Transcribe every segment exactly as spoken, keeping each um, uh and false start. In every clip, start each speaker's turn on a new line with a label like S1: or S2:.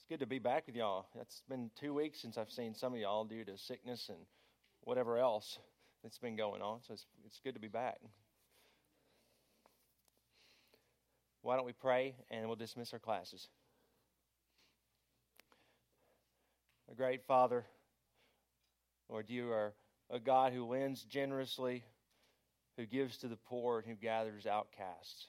S1: good to be back with y'all. It's been two weeks since I've seen some of y'all due to sickness and whatever else that's been going on. So it's, it's good to be back. Why don't we pray and we'll dismiss our classes. A great Father, Lord, you are a God who lends generously, who gives to the poor, and who gathers outcasts.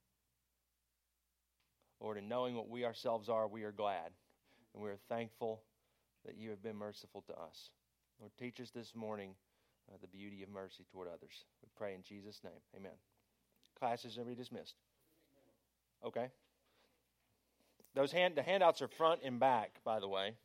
S1: Lord, in knowing what we ourselves are, we are glad. And we are thankful that you have been merciful to us. Lord, teach us this morning uh, the beauty of mercy toward others. We pray in Jesus' name. Amen. Classes are dismissed. Okay. Those hand the handouts are front and back, by the way.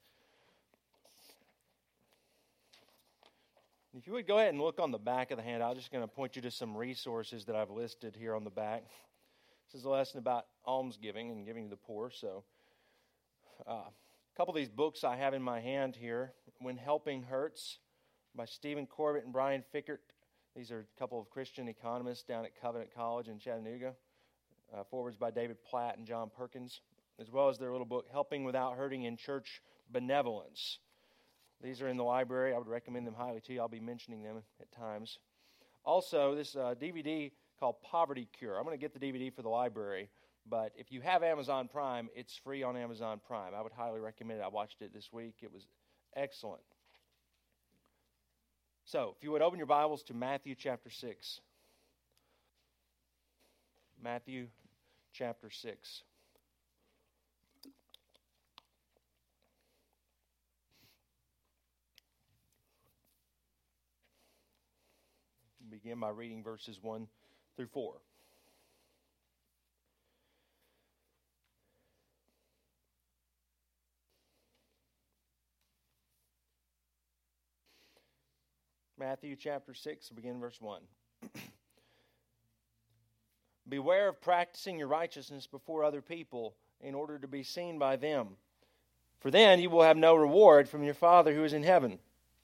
S1: If you would go ahead and look on the back of the handout, I'm just going to point you to some resources that I've listed here on the back. This is a lesson about almsgiving and giving to the poor. So, uh, a couple of these books I have in my hand here. When Helping Hurts by Stephen Corbett and Brian Fickert. These are a couple of Christian economists down at Covenant College in Chattanooga. Uh, forwards by David Platt and John Perkins, as well as their little book, Helping Without Hurting in Church Benevolence. These are in the library. I would recommend them highly to you. I'll be mentioning them at times. Also, this uh, D V D called Poverty Cure. I'm going to get the D V D for the library, but if you have Amazon Prime, it's free on Amazon Prime. I would highly recommend it. I watched it this week. It was excellent. So, if you would open your Bibles to Matthew chapter six. Matthew chapter six. Begin by reading verses one through four. Matthew chapter six, begin verse one. Beware of practicing your righteousness before other people in order to be seen by them. For then you will have no reward from your Father who is in heaven.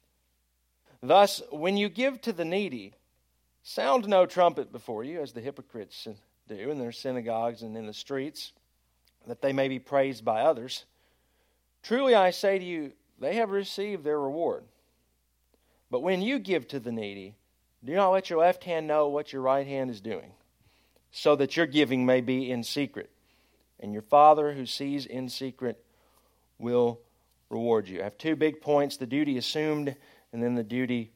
S1: Thus, when you give to the needy, sound no trumpet before you, as the hypocrites do in their synagogues and in the streets, that they may be praised by others. Truly I say to you, they have received their reward. But when you give to the needy, do not let your left hand know what your right hand is doing, so that your giving may be in secret. And your Father who sees in secret will reward you. I have two big points, the duty assumed and then the duty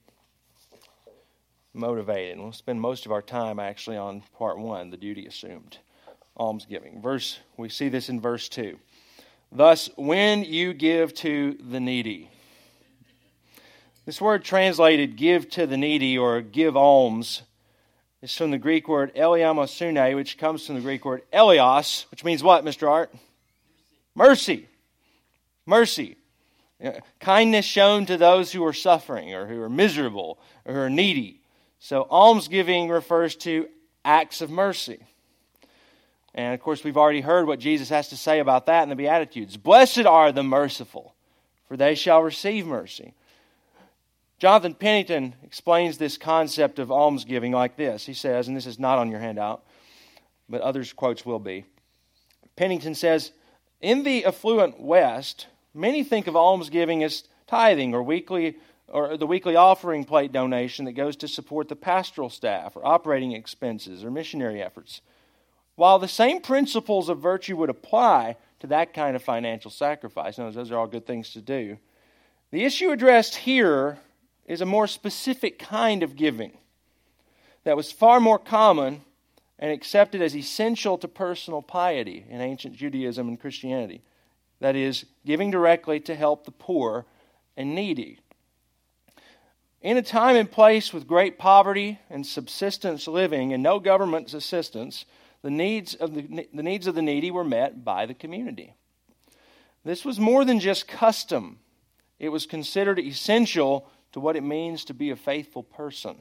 S1: motivated. And we'll spend most of our time actually on part one, the duty assumed, almsgiving. Verse, we see this in verse two. Thus, when you give to the needy. This word translated give to the needy or give alms is from the Greek word eliamosune, which comes from the Greek word elios, which means what, Mister Art? Mercy. Mercy. Mercy. Kindness shown to those who are suffering or who are miserable or who are needy. So almsgiving refers to acts of mercy. And of course, we've already heard what Jesus has to say about that in the Beatitudes. Blessed are the merciful, for they shall receive mercy. Jonathan Pennington explains this concept of almsgiving like this. He says, and this is not on your handout, but others' quotes will be. Pennington says, in the affluent West, many think of almsgiving as tithing or weekly or the weekly offering plate donation that goes to support the pastoral staff or operating expenses or missionary efforts. While the same principles of virtue would apply to that kind of financial sacrifice, notice those are all good things to do, the issue addressed here is a more specific kind of giving that was far more common and accepted as essential to personal piety in ancient Judaism and Christianity. That is, giving directly to help the poor and needy. In a time and place with great poverty and subsistence living and no government's assistance, the needs of the, the needs of the needy were met by the community. This was more than just custom. It was considered essential to what it means to be a faithful person.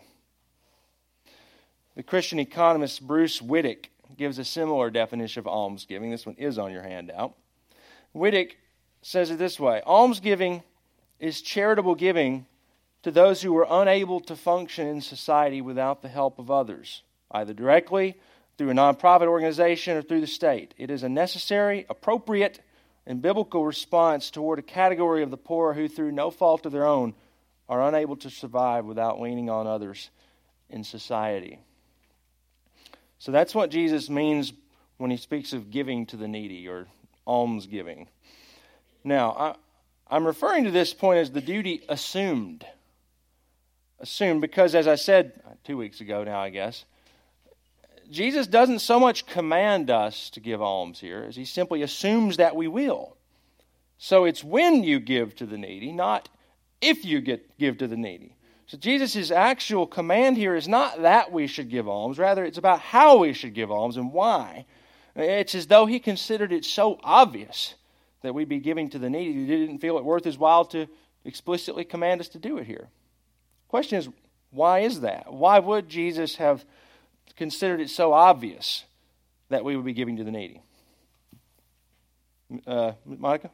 S1: The Christian economist Bruce Wittick gives a similar definition of almsgiving. This one is on your handout. Wittick says it this way: almsgiving is charitable giving to those who are unable to function in society without the help of others, either directly, through a nonprofit organization, or through the state. It is a necessary, appropriate, and biblical response toward a category of the poor who, through no fault of their own, are unable to survive without leaning on others in society. So that's what Jesus means when he speaks of giving to the needy or almsgiving. Now, I, I'm referring to this point as the duty assumed. Assumed because, as I said two weeks ago now, I guess, Jesus doesn't so much command us to give alms here as he simply assumes that we will. So it's when you give to the needy, not if you get give to the needy. So Jesus' actual command here is not that we should give alms. Rather, it's about how we should give alms and why. It's as though he considered it so obvious that we be giving to the needy, he didn't feel it worth his while to explicitly command us to do it here. The question is, why is that? Why would Jesus have considered it so obvious that we would be giving to the needy? Uh, Monica?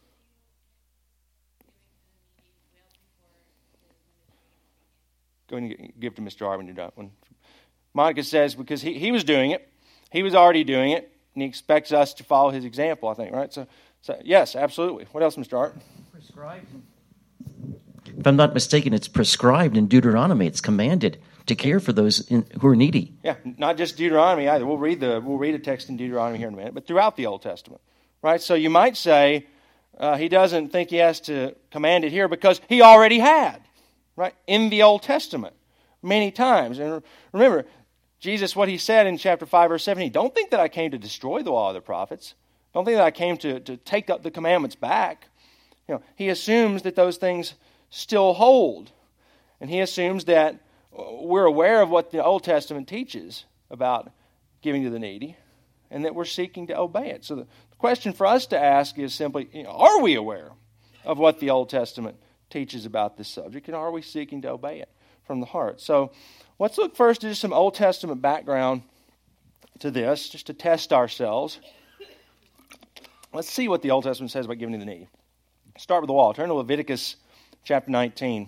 S1: Go ahead and give to Mister Arvin. You're done. Monica says because he, he was doing it, he was already doing it, and he expects us to follow his example, I think, right? So, so yes, absolutely. What else, Mister Art?
S2: Prescribed. If I'm not mistaken, it's prescribed in Deuteronomy. It's commanded to care for those in, who are needy.
S1: Yeah, not just Deuteronomy either. We'll read the we'll read a text in Deuteronomy here in a minute, but throughout the Old Testament, right? So you might say uh, he doesn't think he has to command it here because he already had, right, in the Old Testament many times. And remember, Jesus, what he said in chapter five, verse seventeen, don't think that I came to destroy the law of the prophets. Don't think that I came to, to take up the commandments back. You know, he assumes that those things still hold. And he assumes that we're aware of what the Old Testament teaches about giving to the needy and that we're seeking to obey it. So the question for us to ask is simply, you know, are we aware of what the Old Testament teaches about this subject, and are we seeking to obey it from the heart? So let's look first at just some Old Testament background to this, just to test ourselves. Let's see what the Old Testament says about giving to the needy. Start with the wall. Turn to Leviticus chapter nineteen.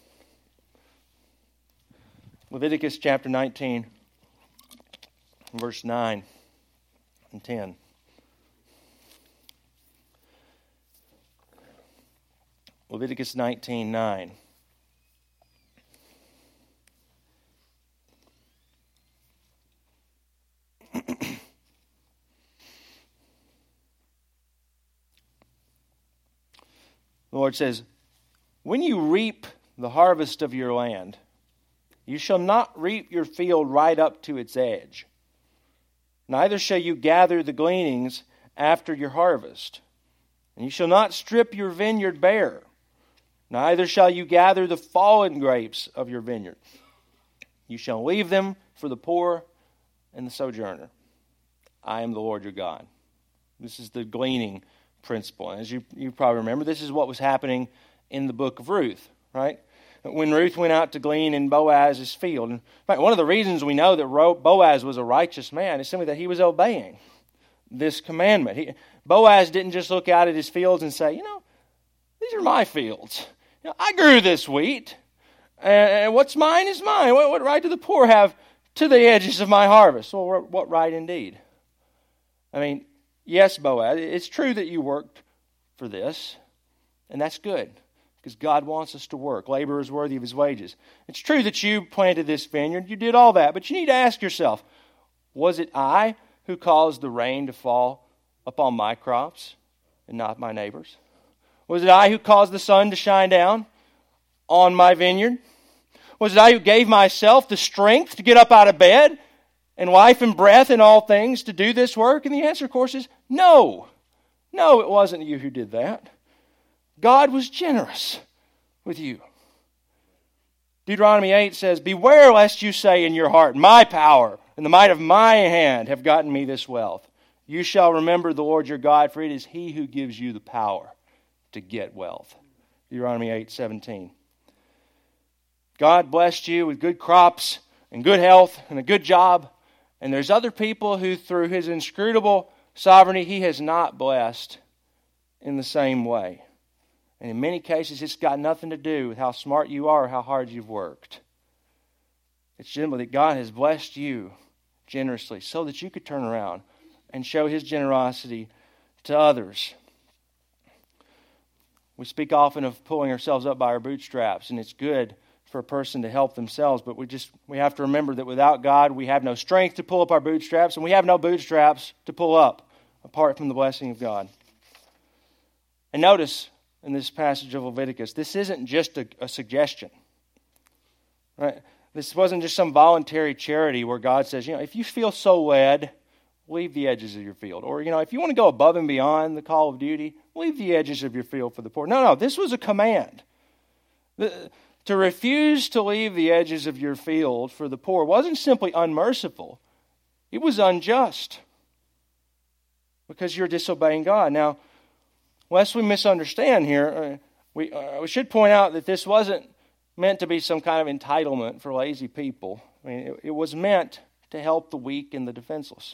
S1: Leviticus chapter nineteen, verse nine and ten. Leviticus nineteen, nine. The Lord says, when you reap the harvest of your land, you shall not reap your field right up to its edge. Neither shall you gather the gleanings after your harvest. And you shall not strip your vineyard bare. Neither shall you gather the fallen grapes of your vineyard. You shall leave them for the poor and the sojourner. I am the Lord your God. This is the gleaning principle. And as you, you probably remember, this is what was happening in the book of Ruth, right? When Ruth went out to glean in Boaz's field. In fact, one of the reasons we know that Boaz was a righteous man is simply that he was obeying this commandment. He, Boaz didn't just look out at his fields and say, you know, these are my fields. You know, I grew this wheat, and what's mine is mine. What, what right do the poor have to the edges of my harvest? Well, what right indeed? I mean, yes, Boaz, it's true that you worked for this, and that's good, because God wants us to work. Labor is worthy of his wages. It's true that you planted this vineyard, you did all that, but you need to ask yourself, was it I who caused the rain to fall upon my crops and not my neighbors? Was it I who caused the sun to shine down on my vineyard? Was it I who gave myself the strength to get up out of bed and life and breath and all things to do this work? And the answer, of course, is no. No, it wasn't you who did that. God was generous with you. Deuteronomy eight says, beware lest you say in your heart, my power and the might of my hand have gotten me this wealth. You shall remember the Lord your God, for it is he who gives you the power to get wealth. Deuteronomy eight seventeen. God blessed you with good crops and good health and a good job. And there's other people who, through his inscrutable sovereignty, he has not blessed in the same way. And in many cases, it's got nothing to do with how smart you are or how hard you've worked. It's simply that God has blessed you generously so that you could turn around and show his generosity to others. We speak often of pulling ourselves up by our bootstraps, and it's good for a person to help themselves, but we just we have to remember that without God, we have no strength to pull up our bootstraps, and we have no bootstraps to pull up apart from the blessing of God. And notice in this passage of Leviticus, this isn't just a, a suggestion. Right? This wasn't just some voluntary charity where God says, you know, if you feel so led, leave the edges of your field. Or, you know, if you want to go above and beyond the call of duty, leave the edges of your field for the poor. No, no, this was a command. The, to refuse to leave the edges of your field for the poor wasn't simply unmerciful. It was unjust because you're disobeying God. Now, lest we misunderstand here, uh, we, uh, we should point out that this wasn't meant to be some kind of entitlement for lazy people. I mean, it, it was meant to help the weak and the defenseless.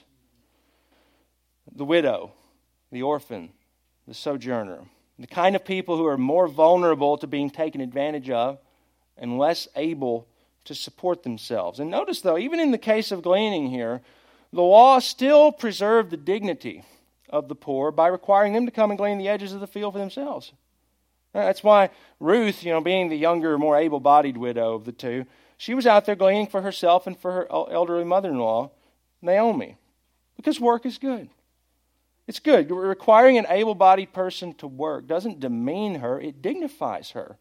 S1: The widow, the orphan, the sojourner, the kind of people who are more vulnerable to being taken advantage of and less able to support themselves. And notice, though, even in the case of gleaning here, the law still preserved the dignity of the poor by requiring them to come and glean the edges of the field for themselves. That's why Ruth, you know, being the younger, more able-bodied widow of the two, she was out there gleaning for herself and for her elderly mother-in-law, Naomi, because work is good. It's good. Requiring an able-bodied person to work doesn't demean her, it dignifies her.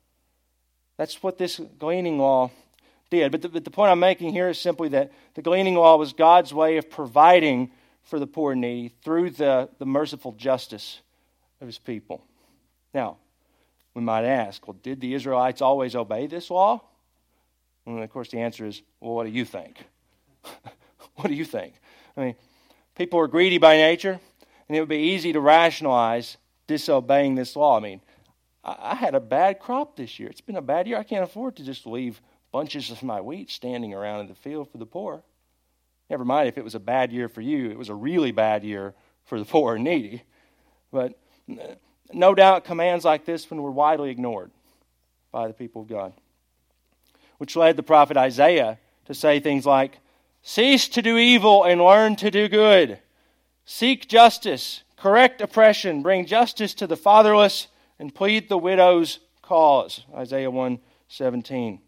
S1: That's what this gleaning law did. But the, but the point I'm making here is simply that the gleaning law was God's way of providing for the poor and needy through the, the merciful justice of His people. Now, we might ask, well, did the Israelites always obey this law? And of course the answer is, well, what do you think? What do you think? I mean, people are greedy by nature, and it would be easy to rationalize disobeying this law. I mean, I, I had a bad crop this year. It's been a bad year. I can't afford to just leave bunches of my wheat standing around in the field for the poor. Never mind if it was a bad year for you. It was a really bad year for the poor and needy. But no doubt commands like this one were widely ignored by the people of God, which led the prophet Isaiah to say things like, cease to do evil and learn to do good. Seek justice, correct oppression, bring justice to the fatherless, and plead the widow's cause. Isaiah one seventeen.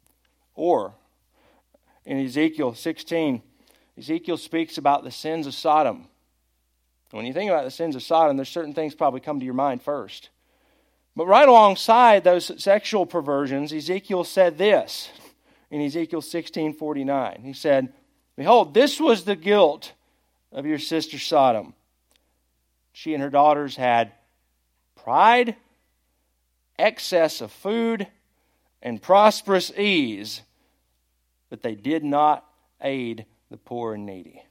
S1: Or, in Ezekiel sixteen, Ezekiel speaks about the sins of Sodom. When you think about the sins of Sodom, there's certain things probably come to your mind first. But right alongside those sexual perversions, Ezekiel said this in Ezekiel sixteen forty-nine. He said, behold, this was the guilt of your sister Sodom. She and her daughters had pride, excess of food, and prosperous ease, but they did not aid the poor and needy.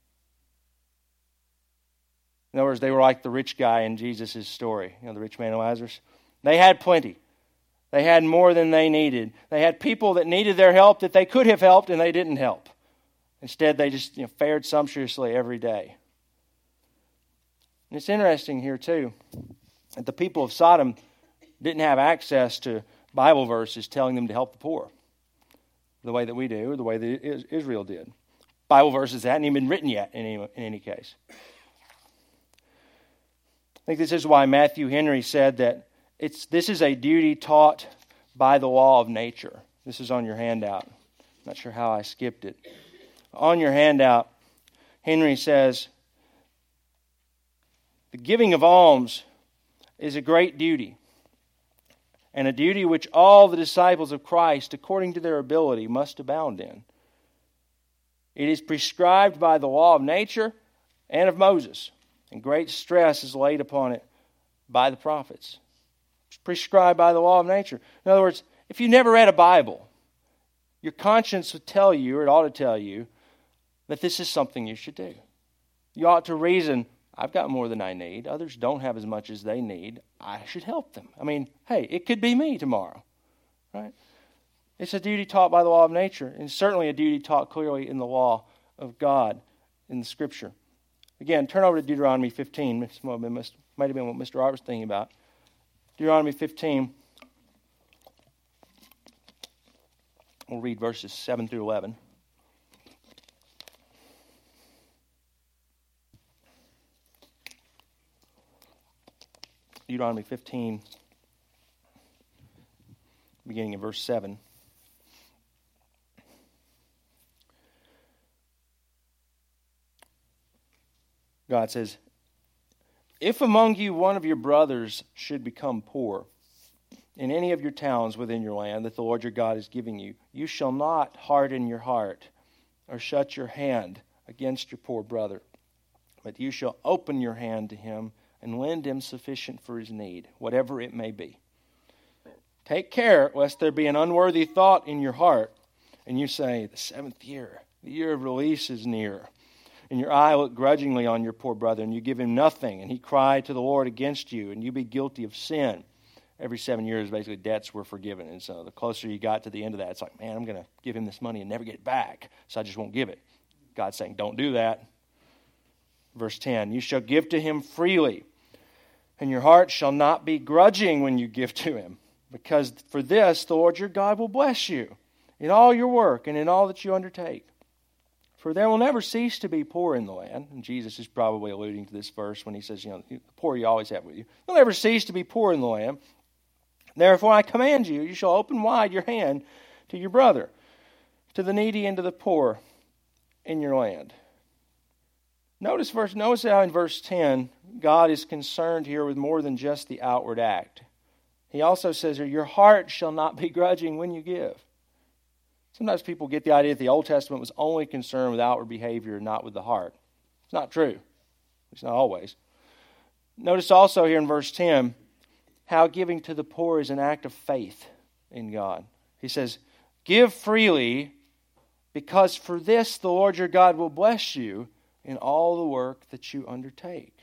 S1: In other words, they were like the rich guy in Jesus' story, you know, the rich man and Lazarus. They had plenty. They had more than they needed. They had people that needed their help that they could have helped, and they didn't help. Instead, they just you know, fared sumptuously every day. And it's interesting here, too, that the people of Sodom didn't have access to Bible verses telling them to help the poor the way that we do, or the way that Israel did. Bible verses that hadn't even been written yet in any, in any case. I think this is why Matthew Henry said that it's this is a duty taught by the law of nature. This is on your handout. Not sure how I skipped it. On your handout, Henry says, the giving of alms is a great duty, and a duty which all the disciples of Christ, according to their ability, must abound in. It is prescribed by the law of nature and of Moses, and great stress is laid upon it by the prophets. It's prescribed by the law of nature. In other words, if you never read a Bible, your conscience would tell you, or it ought to tell you, that this is something you should do. You ought to reason, I've got more than I need. Others don't have as much as they need. I should help them. I mean, hey, it could be me tomorrow, right? It's a duty taught by the law of nature, and certainly a duty taught clearly in the law of God in the Scripture. Again, turn over to Deuteronomy fifteen. This might have been what Mister Art was thinking about. Deuteronomy fifteen. We'll read verses seven through eleven. Deuteronomy fifteen, beginning in verse seven. God says, if among you one of your brothers should become poor in any of your towns within your land that the Lord your God is giving you, you shall not harden your heart or shut your hand against your poor brother, but you shall open your hand to him and lend him sufficient for his need, whatever it may be. Take care lest there be an unworthy thought in your heart, and you say, the seventh year, the year of release is near, and your eye look grudgingly on your poor brother, and you give him nothing, and he cry to the Lord against you, and you be guilty of sin. Every seven years, basically, debts were forgiven. And so the closer you got to the end of that, it's like, man, I'm going to give him this money and never get it back, so I just won't give it. God's saying, don't do that. Verse ten, you shall give to him freely, and your heart shall not be grudging when you give to him, because for this the Lord your God will bless you in all your work and in all that you undertake. For there will never cease to be poor in the land. And Jesus is probably alluding to this verse when he says, you know, the poor you always have with you. There will never cease to be poor in the land. Therefore I command you, you shall open wide your hand to your brother, to the needy and to the poor in your land. Notice verse. Notice how in verse ten, God is concerned here with more than just the outward act. He also says here, your heart shall not be grudging when you give. Sometimes people get the idea that the Old Testament was only concerned with outward behavior and not with the heart. It's not true. It's not always. Notice also here in verse ten how giving to the poor is an act of faith in God. He says, give freely, because for this the Lord your God will bless you in all the work that you undertake.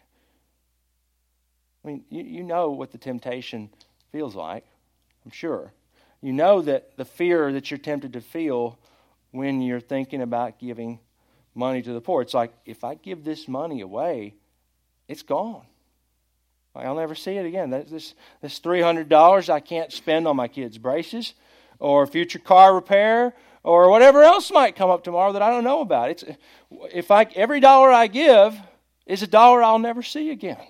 S1: I mean, you, you know what the temptation feels like, I'm sure. You know that the fear that you're tempted to feel when you're thinking about giving money to the poor. It's like, if I give this money away, it's gone. I'll never see it again. This, this three hundred dollars I can't spend on my kids' braces or future car repair or whatever else might come up tomorrow that I don't know about. It's if I every dollar I give is a dollar I'll never see again.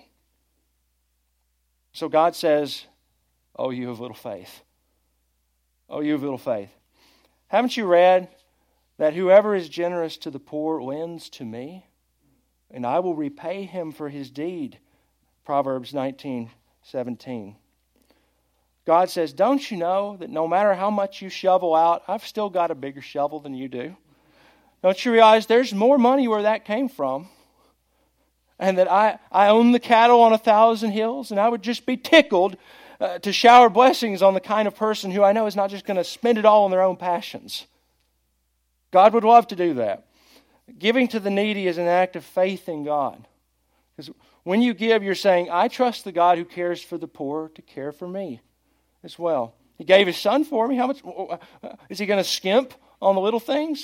S1: So God says, oh, you have little faith. Oh, you have little faith. Haven't you read that whoever is generous to the poor lends to me, and I will repay him for his deed? Proverbs nineteen seventeen. God says, don't you know that no matter how much you shovel out, I've still got a bigger shovel than you do? Don't you realize there's more money where that came from? And that I, I own the cattle on a thousand hills, and I would just be tickled uh, to shower blessings on the kind of person who I know is not just going to spend it all on their own passions. God would love to do that. Giving to the needy is an act of faith in God. Because when you give, you're saying, I trust the God who cares for the poor to care for me as well. He gave his son for me. How much is he going to skimp on the little things?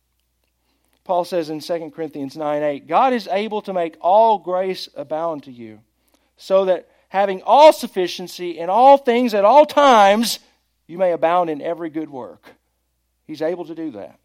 S1: Paul says in Second Corinthians nine eight, God is able to make all grace abound to you, so that having all sufficiency in all things at all times, you may abound in every good work. He's able to do that.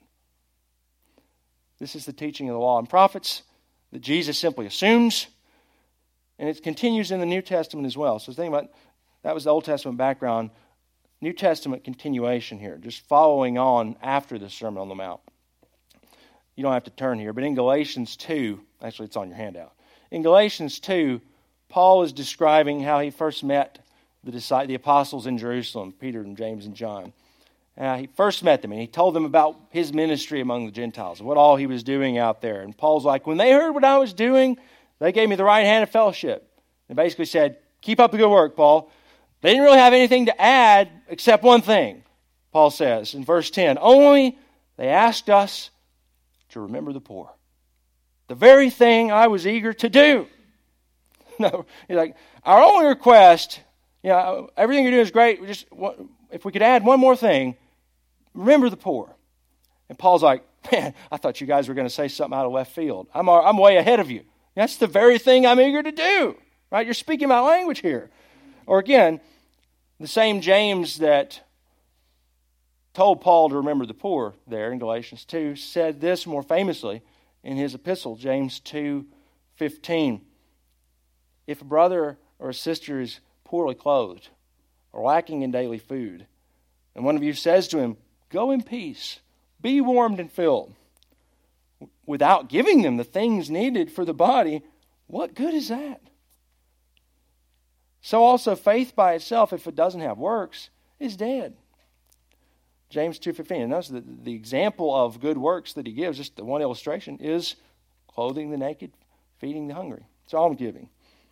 S1: This is the teaching of the law and prophets that Jesus simply assumes, and it continues in the New Testament as well. So think about, that was the Old Testament background. New Testament continuation here, just following on after the Sermon on the Mount. You don't have to turn here, but in Galatians two, actually it's on your handout. In Galatians two, Paul is describing how he first met the disciples, the apostles in Jerusalem, Peter and James and John. Uh, he first met them, and he told them about his ministry among the Gentiles, what all he was doing out there. And Paul's like, when they heard what I was doing, they gave me the right hand of fellowship. And basically said, keep up the good work, Paul. They didn't really have anything to add except one thing, Paul says in verse ten. Only they asked us to remember the poor. The very thing I was eager to do. No, he's like, our only request, you know, everything you're doing is great. We just, if we could add one more thing, remember the poor. And Paul's like, man, I thought you guys were going to say something out of left field. I'm, I'm way ahead of you. That's the very thing I'm eager to do. Right? You're speaking my language here. Or again, the same James that told Paul to remember the poor there in Galatians two said this more famously in his epistle, James two fifteen. If a brother or a sister is poorly clothed or lacking in daily food, and one of you says to him, go in peace, be warmed and filled, without giving them the things needed for the body, what good is that? So also faith by itself, if it doesn't have works, is dead. James two fifteen. And notice the, the example of good works that he gives, just the one illustration, is clothing the naked, feeding the hungry. It's almsgiving.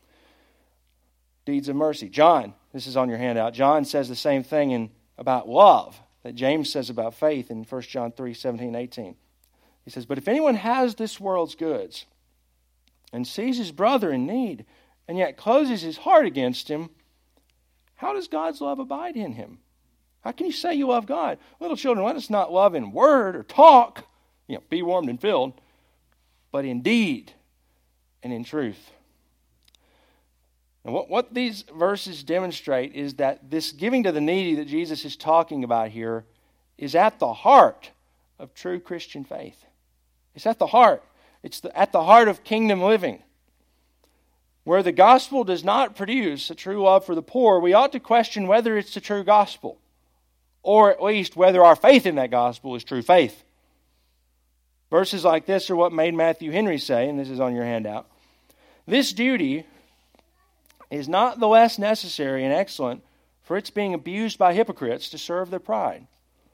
S1: Deeds of mercy. John, this is on your handout. John says the same thing in about love that James says about faith in First John three seventeen, eighteen. He says, but if anyone has this world's goods and sees his brother in need and yet closes his heart against him, how does God's love abide in him? How can you say you love God? Little children, let us not love in word or talk, you know, be warmed and filled, but in deed and in truth. And what, what these verses demonstrate is that this giving to the needy that Jesus is talking about here is at the heart of true Christian faith. It's at the heart. It's the, at the heart of kingdom living. Where the gospel does not produce a true love for the poor, we ought to question whether it's the true gospel, or at least whether our faith in that gospel is true faith. Verses like this are what made Matthew Henry say, and this is on your handout, this duty is not the less necessary and excellent for its being abused by hypocrites to serve their pride.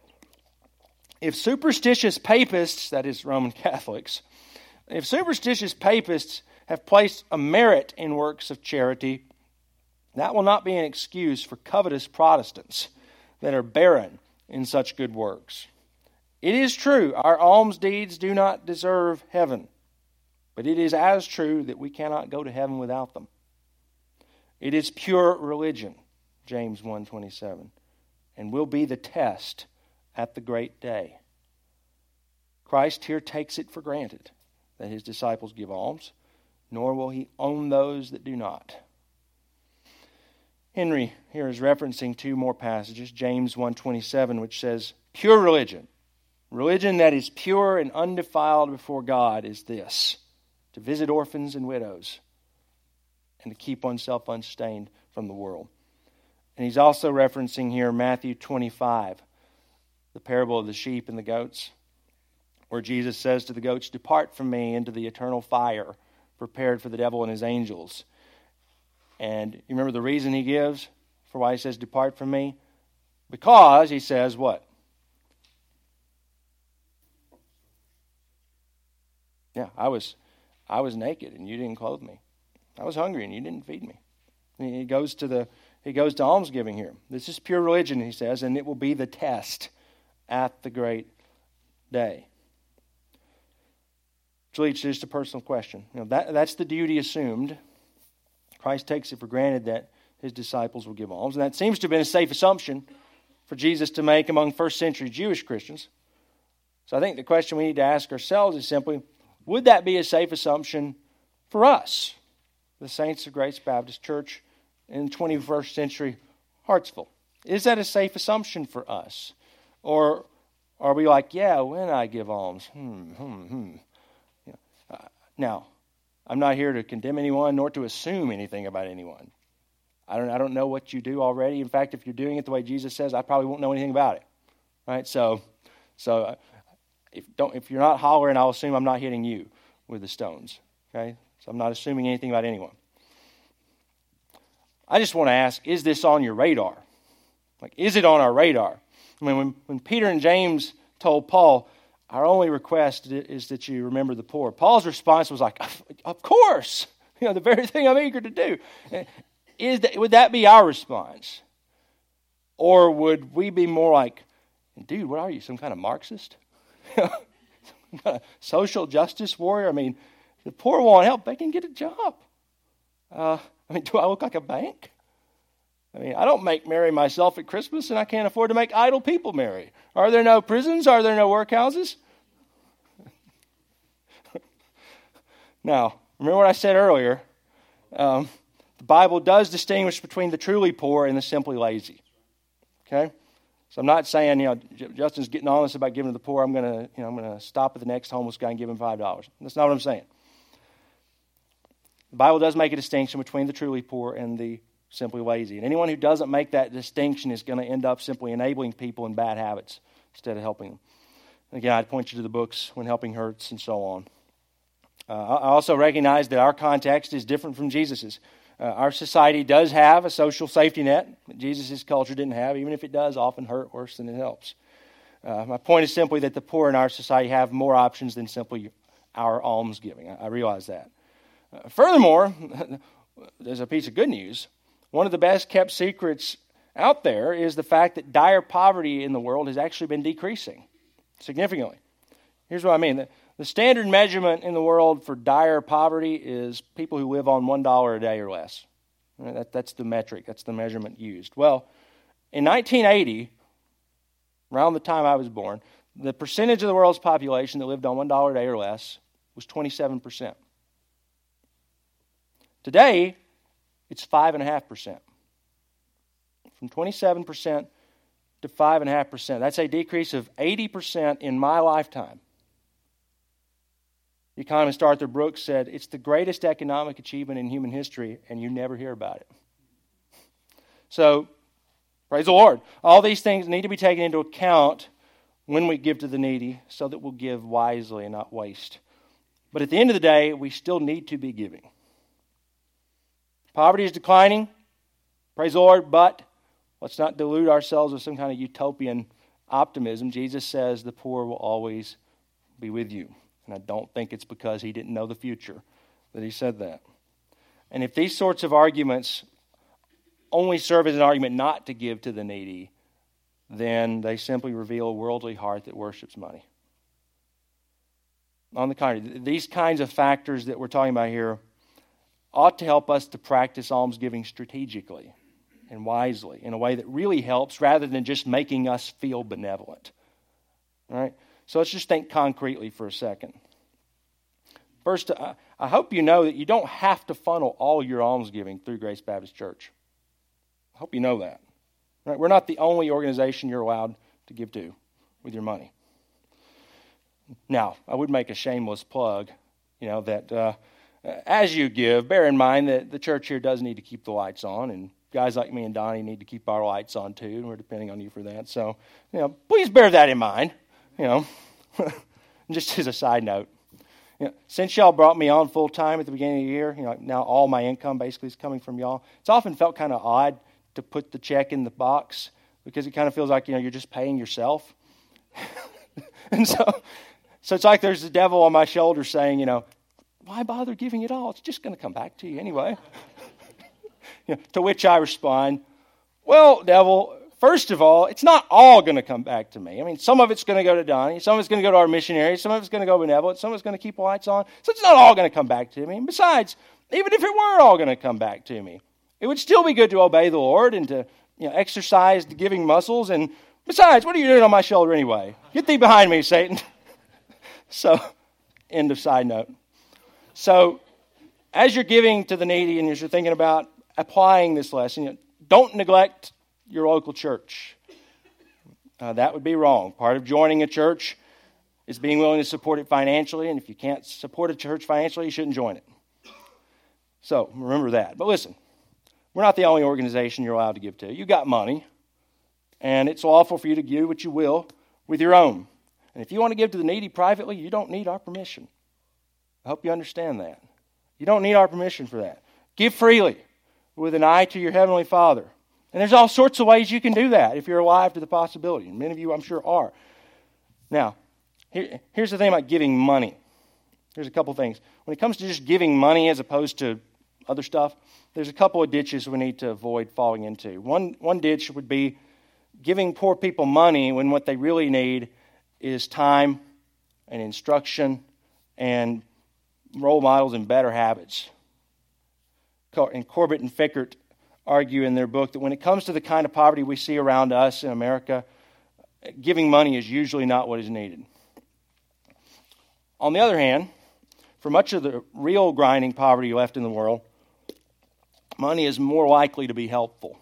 S1: If superstitious papists, that is Roman Catholics, if superstitious papists have placed a merit in works of charity, that will not be an excuse for covetous Protestants that are barren in such good works. It is true, our alms deeds do not deserve heaven, but it is as true that we cannot go to heaven without them. It is pure religion, James one twenty-seven, and will be the test at the great day. Christ here takes it for granted that his disciples give alms, nor will he own those that do not. Henry here is referencing two more passages, James one twenty-seven, which says, pure religion, religion that is pure and undefiled before God is this, to visit orphans and widows, and to keep oneself unstained from the world. And he's also referencing here Matthew twenty-five, the parable of the sheep and the goats, where Jesus says to the goats, depart from me into the eternal fire prepared for the devil and his angels. And you remember the reason he gives for why he says, depart from me? Because, he says, what? Yeah, I was I was naked and you didn't clothe me. I was hungry and you didn't feed me. And he goes to the he goes to almsgiving here. This is pure religion, he says, and it will be the test at the great day. Which leads to just a personal question. You know, that, that's the duty assumed. Christ takes it for granted that his disciples will give alms. And that seems to have been a safe assumption for Jesus to make among first century Jewish Christians. So I think the question we need to ask ourselves is simply, would that be a safe assumption for us, the saints of Grace Baptist Church in twenty-first century Hartsville? Is that a safe assumption for us? Or are we like, yeah, when I give alms, hmm, hmm, hmm. You know, uh, now, I'm not here to condemn anyone nor to assume anything about anyone. I don't, I don't know what you do already. In fact, if you're doing it the way Jesus says, I probably won't know anything about it. Right? So, so uh, if don't if you're not hollering, I'll assume I'm not hitting you with the stones. Okay? So I'm not assuming anything about anyone. I just want to ask, is this on your radar? Like, is it on our radar? I mean, when, when Peter and James told Paul, our only request is that you remember the poor, Paul's response was like, of course, you know, the very thing I'm eager to do. Is that, would that be our response? Or would we be more like, dude, what are you, some kind of Marxist? Some kind of social justice warrior? I mean, the poor want help, they can get a job. Uh, I mean, do I look like a bank? I mean, I don't make merry myself at Christmas, and I can't afford to make idle people merry. Are there no prisons? Are there no workhouses? Now, remember what I said earlier. Um, the Bible does distinguish between the truly poor and the simply lazy. Okay? So I'm not saying, you know, Justin's getting honest about giving to the poor. I'm going to, you know, I'm going to stop at the next homeless guy and give him five dollars. That's not what I'm saying. The Bible does make a distinction between the truly poor and the simply lazy. And anyone who doesn't make that distinction is going to end up simply enabling people in bad habits instead of helping them. Again, I'd point you to the books, When Helping Hurts, and so on. Uh, I also recognize that our context is different from Jesus's. Uh, our society does have a social safety net that Jesus' culture didn't have. Even if it does often hurt worse than it helps. Uh, my point is simply that the poor in our society have more options than simply our almsgiving. I, I realize that. Uh, furthermore, there's a piece of good news. One of the best kept secrets out there is the fact that dire poverty in the world has actually been decreasing significantly. Here's what I mean. The, the standard measurement in the world for dire poverty is people who live on one dollar a day or less. That, that's the metric. That's the measurement used. Well, in nineteen eighty, around the time I was born, the percentage of the world's population that lived on one dollar a day or less was twenty-seven percent. Today, it's five point five percent. From twenty-seven percent to five point five percent. That's a decrease of eighty percent in my lifetime. The economist Arthur Brooks said, it's the greatest economic achievement in human history, and you never hear about it. So, praise the Lord. All these things need to be taken into account when we give to the needy so that we'll give wisely and not waste. But at the end of the day, we still need to be giving. Poverty is declining, praise the Lord, but let's not delude ourselves with some kind of utopian optimism. Jesus says the poor will always be with you. And I don't think it's because he didn't know the future that he said that. And if these sorts of arguments only serve as an argument not to give to the needy, then they simply reveal a worldly heart that worships money. On the contrary, these kinds of factors that we're talking about here ought to help us to practice almsgiving strategically and wisely in a way that really helps rather than just making us feel benevolent. All right? So let's just think concretely for a second. First, I hope you know that you don't have to funnel all your almsgiving through Grace Baptist Church. I hope you know that. Right? We're not the only organization you're allowed to give to with your money. Now, I would make a shameless plug, you know, that uh, as you give, bear in mind that the church here does need to keep the lights on, and guys like me and Donnie need to keep our lights on too, and we're depending on you for that. So, you know, please bear that in mind. You know, just as a side note, you know, since y'all brought me on full time at the beginning of the year, you know, now all my income basically is coming from y'all. It's often felt kind of odd to put the check in the box because it kind of feels like, you know, you're just paying yourself. And so, so it's like there's the devil on my shoulder saying, you know, why bother giving it all? It's just going to come back to you anyway. You know, to which I respond, well, devil, first of all, it's not all going to come back to me. I mean, some of it's going to go to Donnie, some of it's going to go to our missionaries, some of it's going to go benevolent, some of it's going to keep the lights on. So it's not all going to come back to me. And besides, even if it were all going to come back to me, it would still be good to obey the Lord and to, you know, exercise the giving muscles. And besides, what are you doing on my shoulder anyway? Get thee behind me, Satan. So, end of side note. So, as you're giving to the needy and as you're thinking about applying this lesson, you know, don't neglect your local church. Uh, that would be wrong. Part of joining a church is being willing to support it financially, and if you can't support a church financially, you shouldn't join it. So, remember that. But listen, we're not the only organization you're allowed to give to. You got money, and it's lawful for you to give what you will with your own. And if you want to give to the needy privately, you don't need our permission. I hope you understand that. You don't need our permission for that. Give freely with an eye to your Heavenly Father. And there's all sorts of ways you can do that if you're alive to the possibility. And many of you, I'm sure, are. Now, here, here's the thing about giving money. There's a couple things. When it comes to just giving money as opposed to other stuff, there's a couple of ditches we need to avoid falling into. One, one ditch would be giving poor people money when what they really need is time and instruction and role models and better habits. And Corbett and Fickert argue in their book that when it comes to the kind of poverty we see around us in America, giving money is usually not what is needed. On the other hand, for much of the real grinding poverty left in the world, money is more likely to be helpful.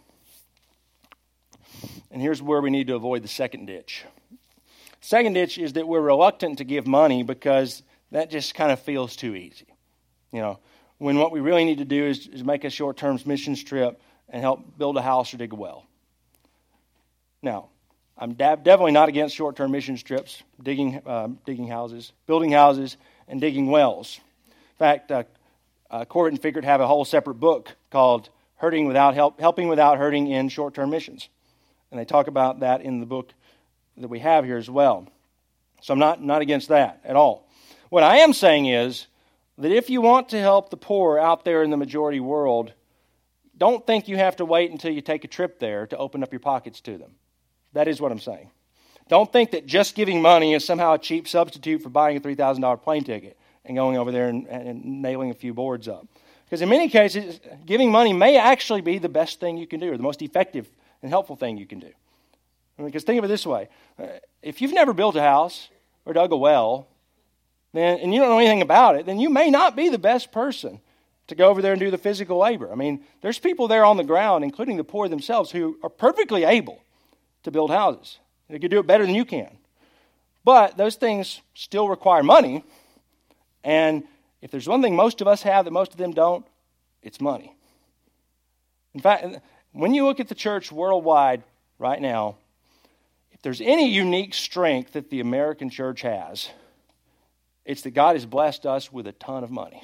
S1: And here's where we need to avoid the second ditch. Second ditch is that we're reluctant to give money because that just kind of feels too easy. You know, when what we really need to do is, is make a short-term missions trip and help build a house or dig a well. Now, I'm da- definitely not against short-term mission trips, digging, uh, digging houses, building houses, and digging wells. In fact, uh, uh, Corbett and Fickert have a whole separate book called "Hurting Without Help, Helping Without Hurting in Short-Term Missions," and they talk about that in the book that we have here as well. So I'm not not against that at all. What I am saying is that if you want to help the poor out there in the majority world, don't think you have to wait until you take a trip there to open up your pockets to them. That is what I'm saying. Don't think that just giving money is somehow a cheap substitute for buying a three thousand dollars plane ticket and going over there and, and nailing a few boards up. Because in many cases, giving money may actually be the best thing you can do, or the most effective and helpful thing you can do. Because think of it this way. If you've never built a house or dug a well, then and you don't know anything about it, then you may not be the best person to go over there and do the physical labor. I mean, there's people there on the ground, including the poor themselves, who are perfectly able to build houses. They could do it better than you can. But those things still require money. And if there's one thing most of us have that most of them don't, it's money. In fact, when you look at the church worldwide right now, if there's any unique strength that the American church has, it's that God has blessed us with a ton of money.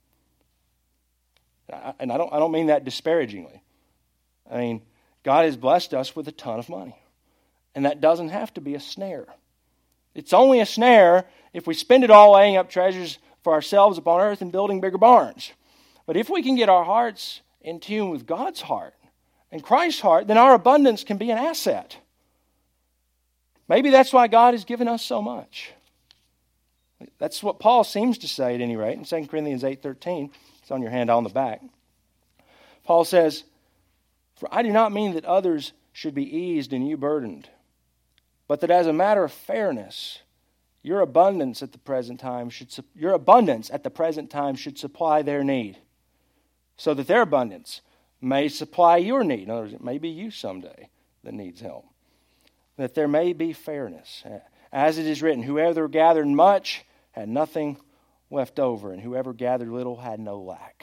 S1: And I don't, I don't mean that disparagingly. I mean, God has blessed us with a ton of money. And that doesn't have to be a snare. It's only a snare if we spend it all laying up treasures for ourselves upon earth and building bigger barns. But if we can get our hearts in tune with God's heart and Christ's heart, then our abundance can be an asset. Maybe that's why God has given us so much. That's what Paul seems to say at any rate in Second Corinthians eight thirteen. It's on your handout on the back. Paul says, "For I do not mean that others should be eased and you burdened, but that as a matter of fairness, your abundance at the present time should your abundance at the present time should supply their need, so that their abundance may supply your need." In other words, it may be you someday that needs help. That there may be fairness. As it is written, "Whoever gathered much had nothing left over, and whoever gathered little had no lack."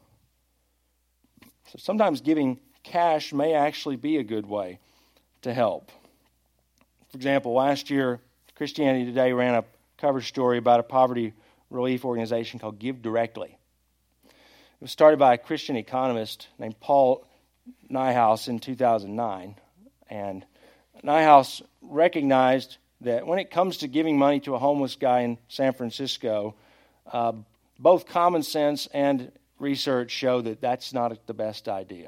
S1: So sometimes giving cash may actually be a good way to help. For example, last year, Christianity Today ran a cover story about a poverty relief organization called Give Directly. It was started by a Christian economist named Paul Nyhouse in two thousand nine. And Nyhouse recognized that when it comes to giving money to a homeless guy in San Francisco, uh, both common sense and research show that that's not the best idea.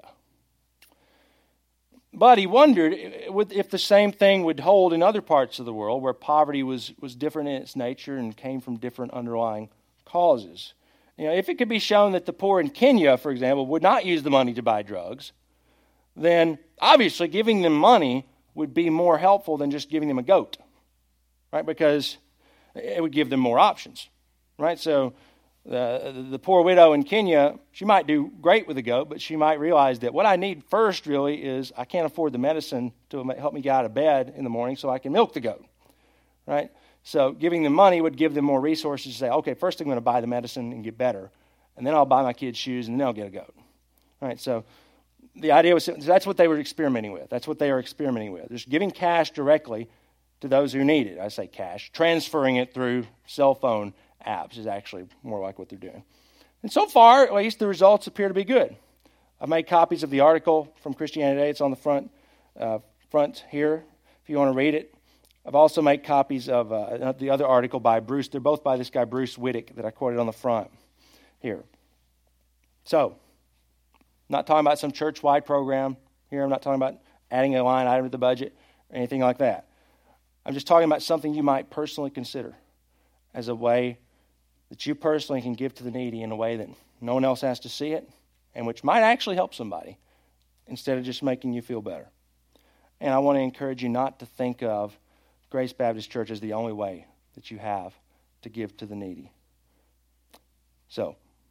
S1: But he wondered if the same thing would hold in other parts of the world where poverty was, was different in its nature and came from different underlying causes. You know, if it could be shown that the poor in Kenya, for example, would not use the money to buy drugs, then obviously giving them money would be more helpful than just giving them a goat, right? Because it would give them more options, right? So the, the poor widow in Kenya, she might do great with a goat, but she might realize that what I need first really is I can't afford the medicine to help me get out of bed in the morning so I can milk the goat, right? So giving them money would give them more resources to say, okay, first I'm going to buy the medicine and get better, and then I'll buy my kids shoes, and then I'll get a goat, right? So the idea was that's what they were experimenting with. That's what they are experimenting with. Just giving cash directly to those who need it. I say cash. Transferring it through cell phone apps is actually more like what they're doing. And so far, at least, the results appear to be good. I've made copies of the article from Christianity Today. It's on the front uh, front here if you want to read it. I've also made copies of uh, the other article by Bruce. They're both by this guy, Bruce Wittick, that I quoted on the front here. So, not talking about some church-wide program here. I'm not talking about adding a line item to the budget or anything like that. I'm just talking about something you might personally consider as a way that you personally can give to the needy in a way that no one else has to see it and which might actually help somebody instead of just making you feel better. And I want to encourage you not to think of Grace Baptist Church as the only way that you have to give to the needy. So,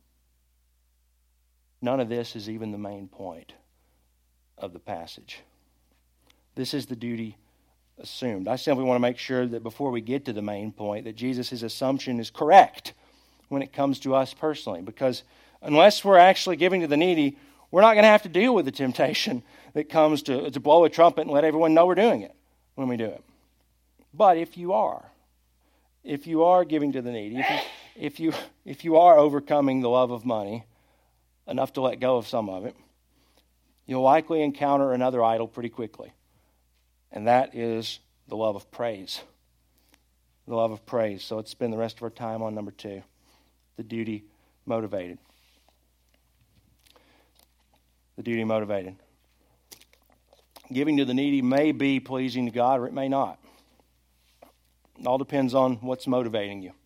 S1: none of this is even the main point of the passage. This is the duty assumed. I simply want to make sure that before we get to the main point, that Jesus' assumption is correct when it comes to us personally. Because unless we're actually giving to the needy, we're not going to have to deal with the temptation that comes to, to blow a trumpet and let everyone know we're doing it when we do it. But if you are, if you are giving to the needy, if you, if you, if you are overcoming the love of money enough to let go of some of it, you'll likely encounter another idol pretty quickly. And that is the love of praise. The love of praise. So let's spend the rest of our time on number two, the duty motivated. The duty motivated. Giving to the needy may be pleasing to God or it may not. It all depends on what's motivating you.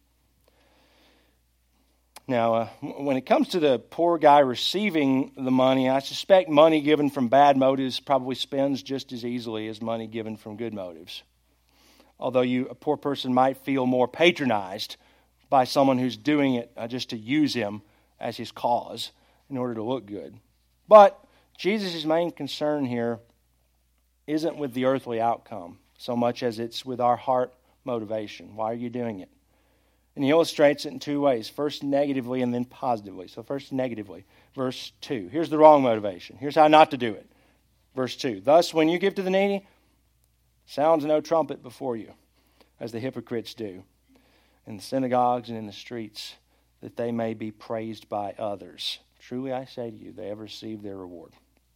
S1: Now, uh, when it comes to the poor guy receiving the money, I suspect money given from bad motives probably spends just as easily as money given from good motives. Although you, a poor person might feel more patronized by someone who's doing it uh, just to use him as his cause in order to look good. But Jesus' main concern here isn't with the earthly outcome so much as it's with our heart motivation. Why are you doing it? And he illustrates it in two ways. First negatively and then positively. So first negatively. Verse two. Here's the wrong motivation. Here's how not to do it. Verse two. Thus, when you give to the needy, sounds no trumpet before you, as the hypocrites do, in the synagogues and in the streets, that they may be praised by others. Truly I say to you, they have received their reward.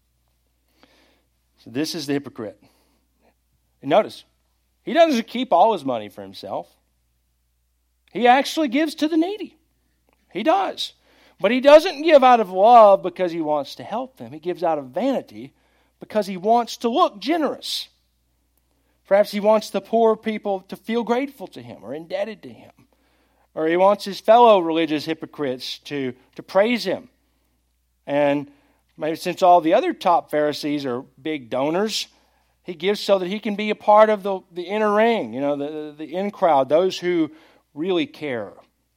S1: So this is the hypocrite. And notice, he doesn't keep all his money for himself. He actually gives to the needy. He does. But he doesn't give out of love because he wants to help them. He gives out of vanity because he wants to look generous. Perhaps he wants the poor people to feel grateful to him or indebted to him. Or he wants his fellow religious hypocrites to, to praise him. And maybe since all the other top Pharisees are big donors, he gives so that he can be a part of the, the inner ring, you know, the, the in crowd, those who really care.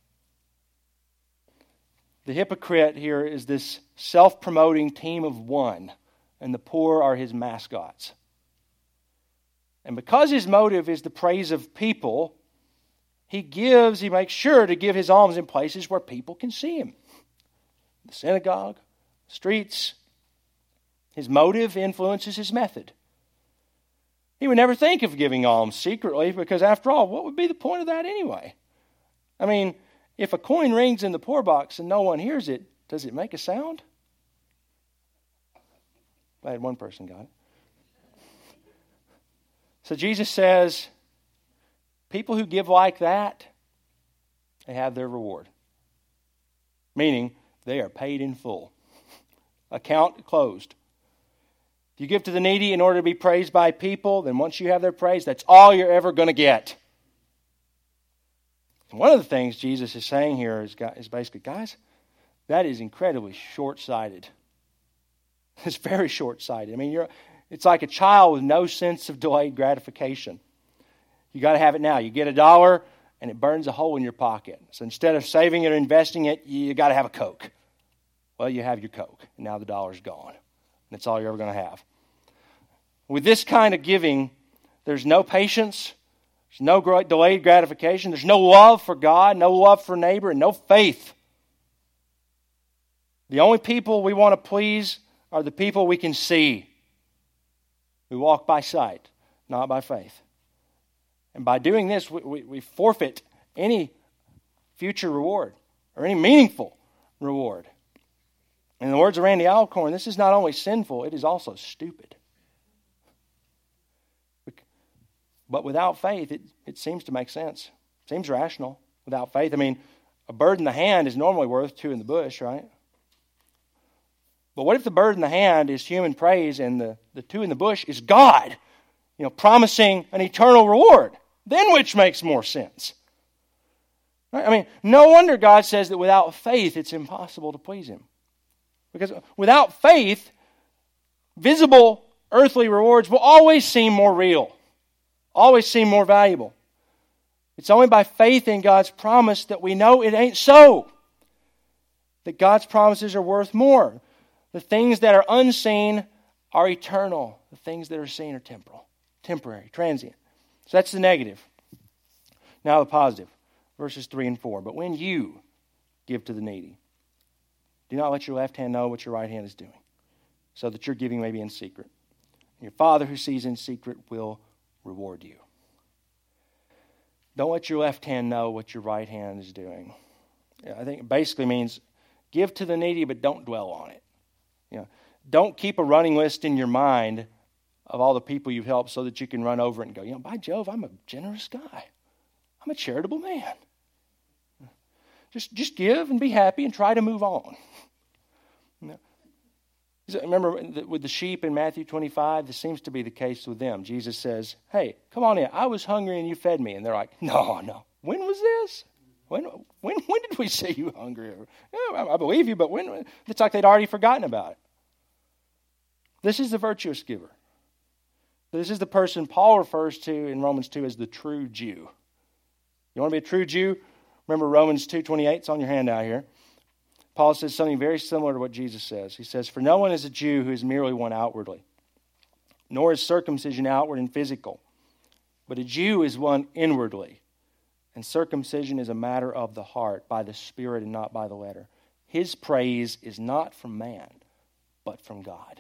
S1: The hypocrite here is this self-promoting team of one, and the poor are his mascots. And because his motive is the praise of people, he gives, he makes sure to give his alms in places where people can see him. The synagogue, streets. His motive influences his method. He would never think of giving alms secretly because, after all, what would be the point of that anyway? I mean, if a coin rings in the poor box and no one hears it, does it make a sound? Glad one person got it. So Jesus says, people who give like that, they have their reward. Meaning, they are paid in full. Account closed. If you give to the needy in order to be praised by people, then once you have their praise, that's all you're ever going to get. And one of the things Jesus is saying here is, is basically, guys, that is incredibly short-sighted. It's very short-sighted. I mean, you're, it's like a child with no sense of delayed gratification. You got to have it now. You get a dollar, and it burns a hole in your pocket. So instead of saving it or investing it, you got to have a Coke. Well, you have your Coke, and now the dollar's gone. That's all you're ever going to have. With this kind of giving, there's no patience, there's no delayed gratification, there's no love for God, no love for neighbor, and no faith. The only people we want to please are the people we can see. We walk by sight, not by faith. And by doing this, we, we, we forfeit any future reward or any meaningful reward. In the words of Randy Alcorn, this is not only sinful, it is also stupid. But without faith, it, it seems to make sense. It seems rational. Without faith, I mean, a bird in the hand is normally worth two in the bush, right? But what if the bird in the hand is human praise and the, the two in the bush is God, you know, promising an eternal reward? Then which makes more sense? Right? I mean, no wonder God says that without faith, it's impossible to please Him. Because without faith, visible earthly rewards will always seem more real, always seem more valuable. It's only by faith in God's promise that we know it ain't so. That God's promises are worth more. The things that are unseen are eternal. The things that are seen are temporal, temporary, transient. So that's the negative. Now the positive. Verses three and four. But when you give to the needy, do not let your left hand know what your right hand is doing. so that your giving may be in secret. Your Father who sees in secret will reward you. Don't let your left hand know what your right hand is doing. I think it basically means give to the needy, but don't dwell on it. You know, don't keep a running list in your mind of all the people you've helped so that you can run over it and go, you know, by Jove, I'm a generous guy. I'm a charitable man. Just, just give and be happy and try to move on. You know, remember with the sheep in Matthew twenty-five, this seems to be the case with them. Jesus says, hey, come on in. I was hungry and you fed me. And they're like, no, no. When was this? When when when did we see you hungry? I believe you, but when? It's like they'd already forgotten about it. This is the virtuous giver. This is the person Paul refers to in Romans two as the true Jew. You want to be a true Jew? Remember Romans two twenty-eight, it's on your handout here. Paul says something very similar to what Jesus says. He says, for no one is a Jew who is merely one outwardly, nor is circumcision outward and physical, but a Jew is one inwardly. And circumcision is a matter of the heart, by the Spirit and not by the letter. His praise is not from man, but from God.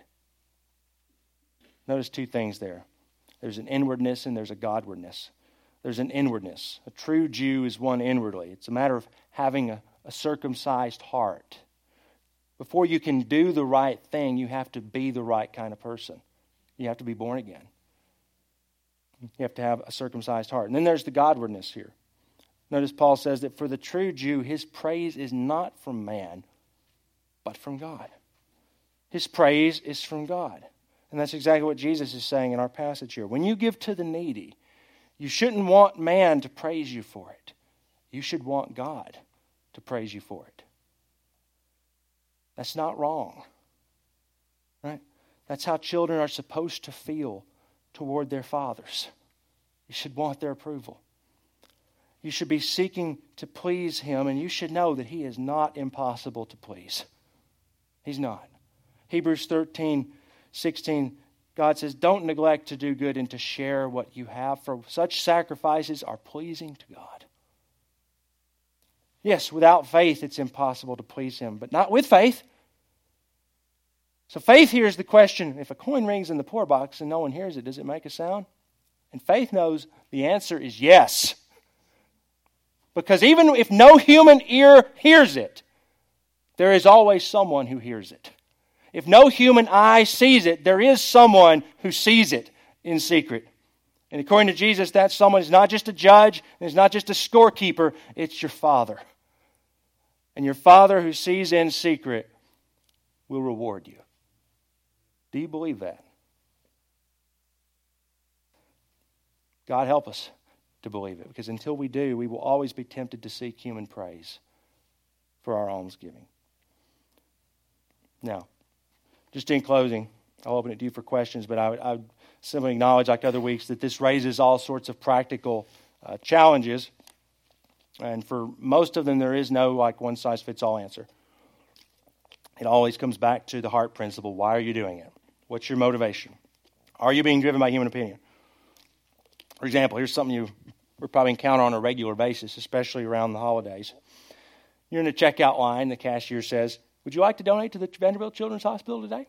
S1: Notice two things there. There's an inwardness and there's a Godwardness. There's an inwardness. A true Jew is one inwardly. It's a matter of having a, a circumcised heart. Before you can do the right thing, you have to be the right kind of person. You have to be born again. You have to have a circumcised heart. And then there's the Godwardness here. Notice Paul says that for the true Jew, his praise is not from man, but from God. His praise is from God. And that's exactly what Jesus is saying in our passage here. When you give to the needy, you shouldn't want man to praise you for it. You should want God to praise you for it. That's not wrong. Right? That's how children are supposed to feel toward their fathers. You should want their approval. You should be seeking to please Him, and you should know that He is not impossible to please. He's not. Hebrews thirteen sixteen, God says, don't neglect to do good and to share what you have, for such sacrifices are pleasing to God. Yes, without faith it's impossible to please Him, but not with faith. So faith here is the question, if a coin rings in the poor box and no one hears it, does it make a sound? And faith knows the answer is yes. Because even if no human ear hears it, there is always someone who hears it. If no human eye sees it, there is someone who sees it in secret. And according to Jesus, that someone is not just a judge, and is not just a scorekeeper, it's your Father. And your Father who sees in secret will reward you. Do you believe that? God help us to believe it, because until we do, we will always be tempted to seek human praise for our almsgiving. Now, just in closing, I'll open it to you for questions, but I would, I would simply acknowledge, like other weeks, that this raises all sorts of practical uh, challenges, and for most of them, there is no like one-size-fits-all answer. It always comes back to the heart principle. Why are you doing it? What's your motivation? Are you being driven by human opinion? For example, here's something you would probably encounter on a regular basis, especially around the holidays. You're in the checkout line. The cashier says, would you like to donate to the Vanderbilt Children's Hospital today?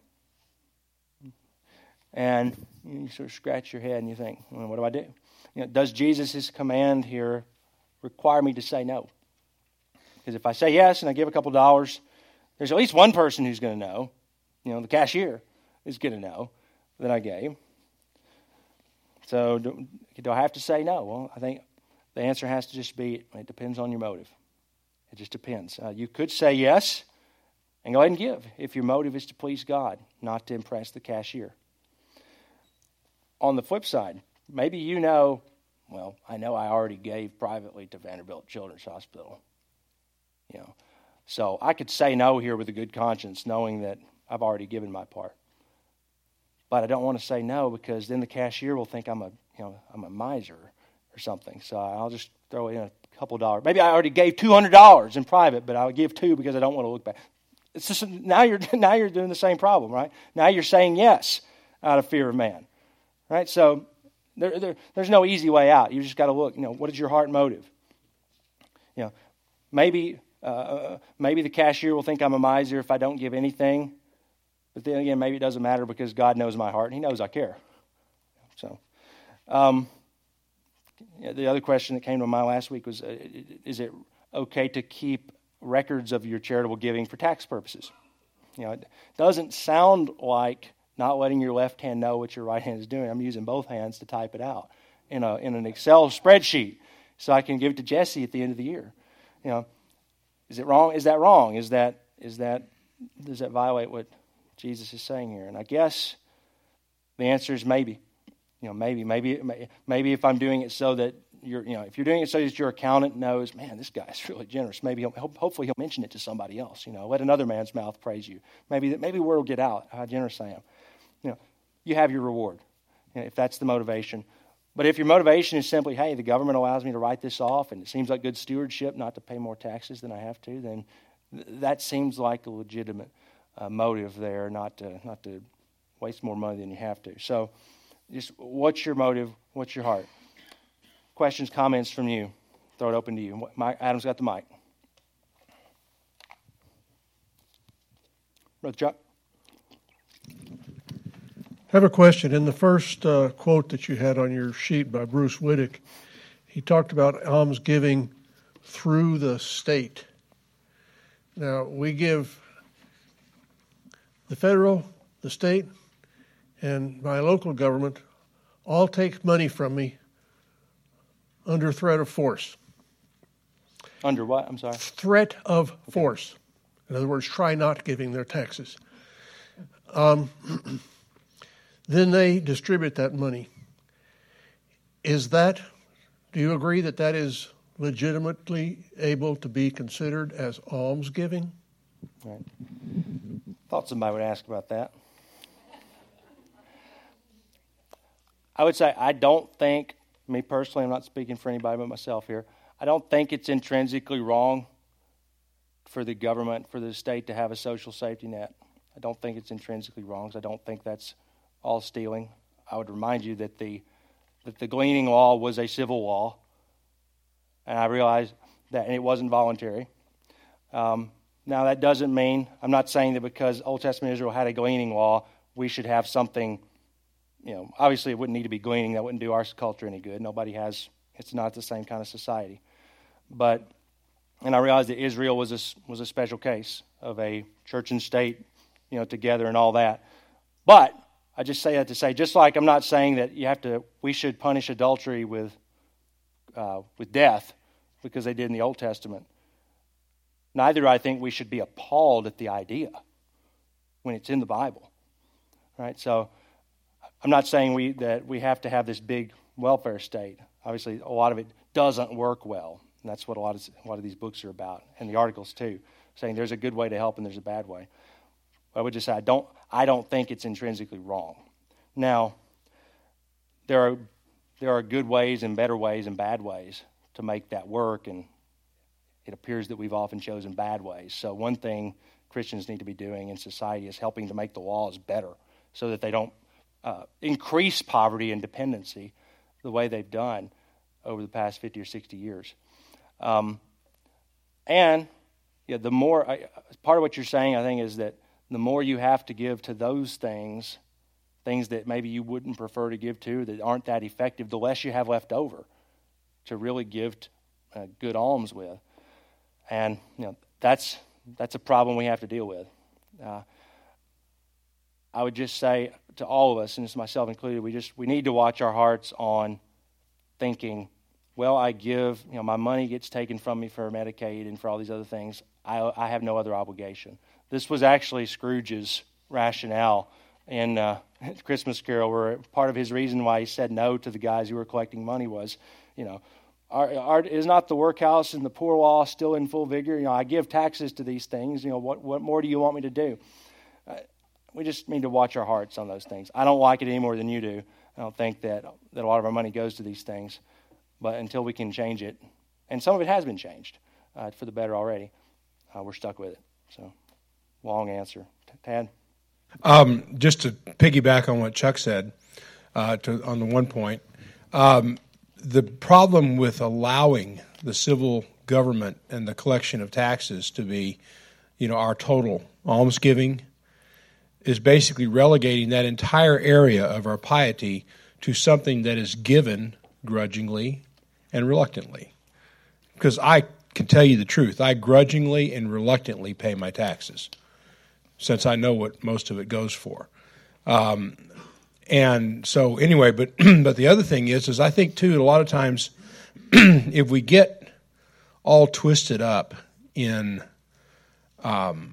S1: And you sort of scratch your head and you think, well, what do I do? You know, does Jesus' command here require me to say no? Because if I say yes and I give a couple dollars, there's at least one person who's going to know. You know, the cashier is going to know that I gave. So do, do I have to say no? Well, I think the answer has to just be, it depends on your motive. It just depends. Uh, you could say yes and go ahead and give if your motive is to please God, not to impress the cashier. On the flip side, maybe you know, well, I know I already gave privately to Vanderbilt Children's Hospital. You know, so I could say no here with a good conscience, knowing that I've already given my part. But I don't want to say no because then the cashier will think I'm a, you know, I'm a miser or something. So I'll just throw in a couple of dollars. Maybe I already gave two hundred dollars in private, but I'll give two because I don't want to look back. It's just, now you're now you're doing the same problem, right? Now you're saying yes out of fear of man, right? So there, there there's no easy way out. You just got to look. You know, what is your heart motive? You know, maybe uh, maybe the cashier will think I'm a miser if I don't give anything. But then again, maybe it doesn't matter because God knows my heart and He knows I care. So, um, yeah, the other question that came to mind last week was, uh, is it okay to keep records of your charitable giving for tax purposes? You know, it doesn't sound like not letting your left hand know what your right hand is doing. I'm using both hands to type it out in a in an Excel spreadsheet so I can give it to Jesse at the end of the year. You know, is it wrong? Is that wrong? Is that is that does that violate what Jesus is saying here? And I guess the answer is maybe. You know, maybe maybe maybe if I'm doing it so that you're, you know, if you're doing it so that your accountant knows, man, this guy's really generous. Maybe he'll, hopefully he'll mention it to somebody else. You know, let another man's mouth praise you. Maybe maybe word will get out how generous I am. You know, you have your reward, you know, if that's the motivation. But if your motivation is simply, hey, the government allows me to write this off, and it seems like good stewardship not to pay more taxes than I have to, then th- that seems like a legitimate uh, motive there, not to not to waste more money than you have to. So, just what's your motive? What's your heart? Questions, comments from you. Throw it open to you. Mike, Adam's got the mic. Brother Chuck.
S3: I have a question. In the first uh, quote that you had on your sheet by Bruce Wittick, he talked about almsgiving through the state. Now, we give the federal, the state, and my local government all take money from me under threat of force.
S1: Under what? I'm sorry.
S3: Threat of force. In other words, try not giving their taxes. Um, then they distribute that money. Is that, do you agree that that is legitimately able to be considered as almsgiving?
S1: Right. Thought somebody would ask about that. I would say I don't think, me personally, I'm not speaking for anybody but myself here, I don't think it's intrinsically wrong for the government, for the state to have a social safety net. I don't think it's intrinsically wrong, because I don't think that's all stealing. I would remind you that the that the gleaning law was a civil law, and I realize that, and it wasn't voluntary. Um, now, that doesn't mean, I'm not saying that because Old Testament Israel had a gleaning law, we should have something, you know, obviously it wouldn't need to be gleaning. That wouldn't do our culture any good. Nobody has, it's not the same kind of society. But, and I realize that Israel was a, was a special case of a church and state, you know, together and all that. But I just say that to say, just like I'm not saying that you have to, we should punish adultery with uh, with death because they did in the Old Testament. Neither do I think we should be appalled at the idea when it's in the Bible, right? So I'm not saying we that we have to have this big welfare state. Obviously, a lot of it doesn't work well, and that's what a lot of a lot of these books are about, and the articles too, saying there's a good way to help and there's a bad way. I would just say I don't I don't think it's intrinsically wrong. Now, there are there are good ways and better ways and bad ways to make that work, and it appears that we've often chosen bad ways. So one thing Christians need to be doing in society is helping to make the laws better so that they don't uh, increase poverty and dependency the way they've done over the past fifty or sixty years. Um, and yeah, the more I, part of what you're saying, I think, is that the more you have to give to those things, things that maybe you wouldn't prefer to give to, that aren't that effective, the less you have left over to really give uh, good alms with. And you know that's that's a problem we have to deal with. Uh, I would just say to all of us, and it's myself included, we just we need to watch our hearts on thinking, well, I give, you know, my money gets taken from me for Medicaid and for all these other things. I, I have no other obligation. This was actually Scrooge's rationale in uh, Christmas Carol, where part of his reason why he said no to the guys who were collecting money was, you know, Are, are, is not the workhouse and the poor law still in full vigor? You know, I give taxes to these things. You know, what what more do you want me to do? Uh, we just need to watch our hearts on those things. I don't like it any more than you do. I don't think that that a lot of our money goes to these things, but until we can change it, and some of it has been changed uh, for the better already, uh, we're stuck with it. So, long answer, Tad.
S4: Um, just to piggyback on what Chuck said, uh, to on the one point. Um, The problem with allowing the civil government and the collection of taxes to be, you know, our total almsgiving is basically relegating that entire area of our piety to something that is given grudgingly and reluctantly. Because I can tell you the truth, I grudgingly and reluctantly pay my taxes, since I know what most of it goes for. Um, and so anyway, but but the other thing is, is I think too, a lot of times, if we get all twisted up in um,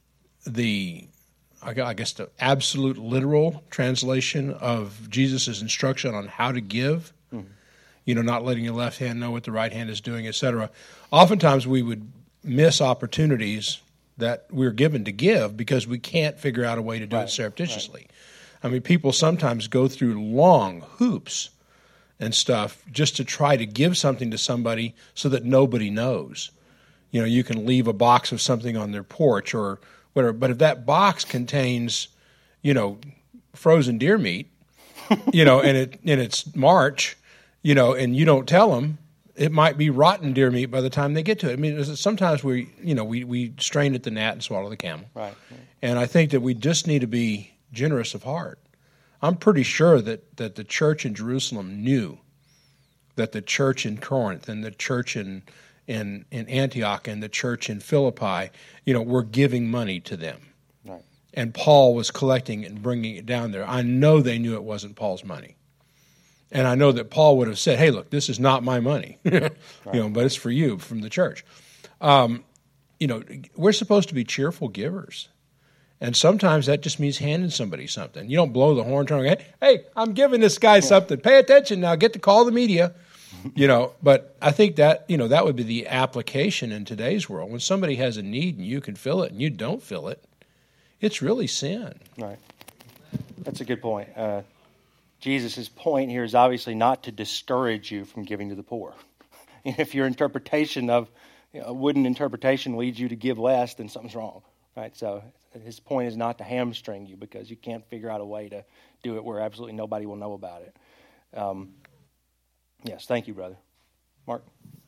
S4: the, I guess, the absolute literal translation of Jesus' instruction on how to give, mm-hmm. you know, not letting your left hand know what the right hand is doing, et cetera. Oftentimes we would miss opportunities that we're given to give because we can't figure out a way to do
S1: right.
S4: it surreptitiously.
S1: Right.
S4: I mean, people sometimes go through long hoops and stuff just to try to give something to somebody so that nobody knows. You know, you can leave a box of something on their porch or whatever, but if that box contains, you know, frozen deer meat, you know, and it and it's March, you know, and you don't tell them, it might be rotten deer meat by the time they get to it. I mean, sometimes we, you know, we, we strain at the gnat and swallow the camel.
S1: Right.
S4: And I think that we just need to be generous of heart. I'm pretty sure that, that the church in Jerusalem knew that the church in Corinth and the church in, in, in Antioch and the church in Philippi, you know, were giving money to them.
S1: Right.
S4: And Paul was collecting it and bringing it down there. I know they knew it wasn't Paul's money. And I know that Paul would have said, hey, look, this is not my money, right. you know, but it's for you from the church. Um, you know, we're supposed to be cheerful givers. And sometimes that just means handing somebody something. You don't blow the horn, turn around, hey, hey, I'm giving this guy something. Pay attention now. Get to call the media. You know, but I think that, you know, that would be the application in today's world. When somebody has a need and you can fill it and you don't fill it, it's really sin.
S1: Right. That's a good point. Uh, Jesus' point here is obviously not to discourage you from giving to the poor. If your interpretation of, you know, a wooden interpretation leads you to give less, then something's wrong, right? So his point is not to hamstring you because you can't figure out a way to do it where absolutely nobody will know about it. Um, yes, thank you, brother. Mark?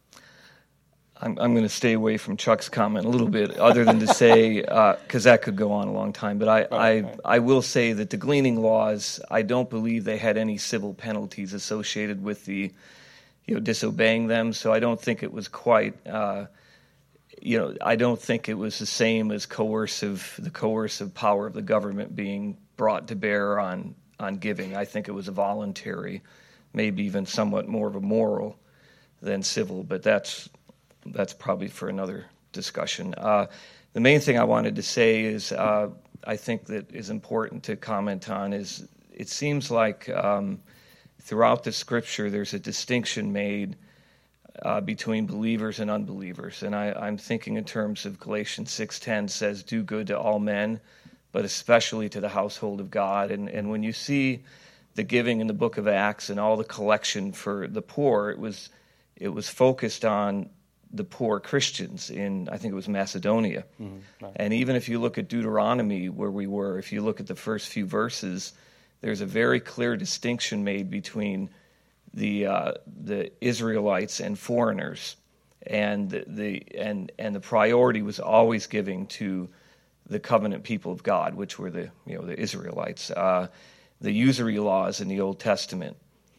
S5: I'm, I'm going to stay away from Chuck's comment a little bit, other than to say, because uh, that could go on a long time, but I, right, I, right. I will say that the gleaning laws, I don't believe they had any civil penalties associated with the, you know, disobeying them, so I don't think it was quite, uh, you know, I don't think it was the same as coercive, the coercive power of the government being brought to bear on, on giving. I think it was a voluntary, maybe even somewhat more of a moral than civil, but that's... That's probably for another discussion. Uh, the main thing I wanted to say is uh, I think that is important to comment on is it seems like um, throughout the Scripture there's a distinction made uh, between believers and unbelievers. And I, I'm thinking in terms of Galatians six ten says, do good to all men, but especially to the household of God. And, and when you see the giving in the book of Acts and all the collection for the poor, it was it was focused on the poor Christians in, I think it was Macedonia. Mm-hmm, right. And even if you look at Deuteronomy, where we were, if you look at the first few verses, there's a very clear distinction made between the uh, the Israelites and foreigners, and the, the and and the priority was always giving to the covenant people of God, which were the you know the Israelites. Uh, the usury laws in the Old Testament